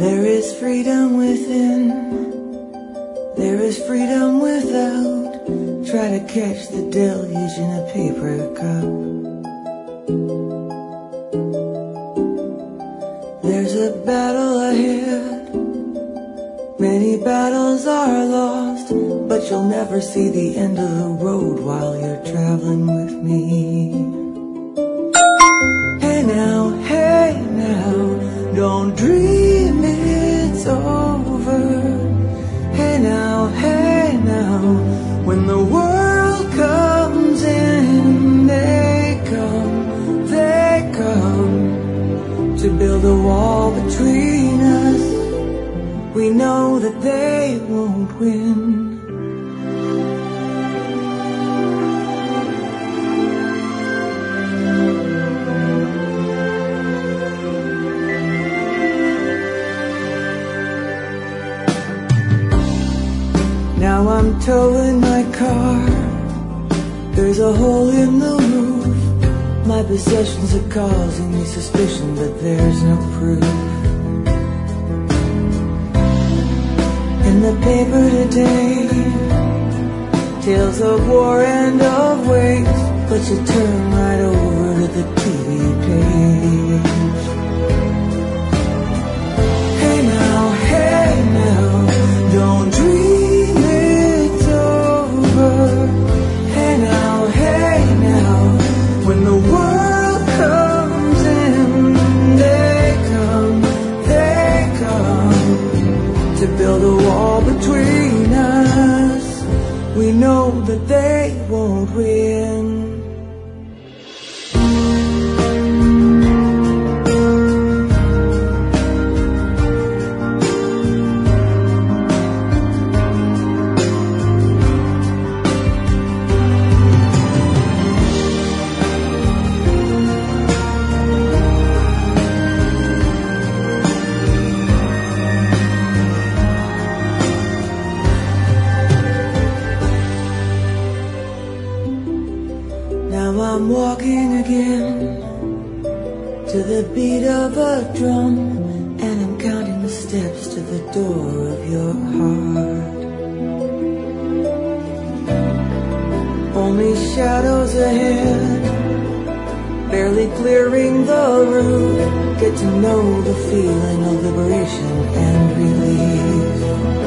There is freedom within, there is freedom without. Try to catch the deluge in a paper cup. There's a battle ahead, many battles are lost, but you'll never see the end of the road while you're traveling with me. Hey now, don't dream it's over. Hey now, when the world comes in, they come to build a wall between us. We know that they won't win. Now I'm towing my car, there's a hole in the roof. My possessions are causing me suspicion, but there's no proof. In the paper today, tales of war and of waste, but you turn right over to the TV page. Hey now, don't dream it's over. Hey now, when the world comes in, they come to build a wall between us. We know that they won't win. Now I'm walking again to the beat of a drum, and I'm counting the steps to the door of your heart. Only shadows ahead, barely clearing the route. Get to know the feeling of liberation and relief.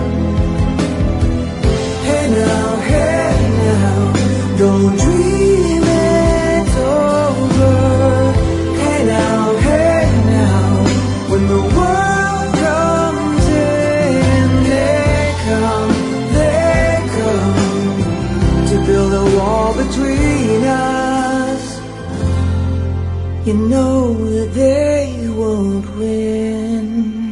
Hey now, don't dream it's over. Hey now, when the world comes in, they come to build a wall between us. You know that they won't win.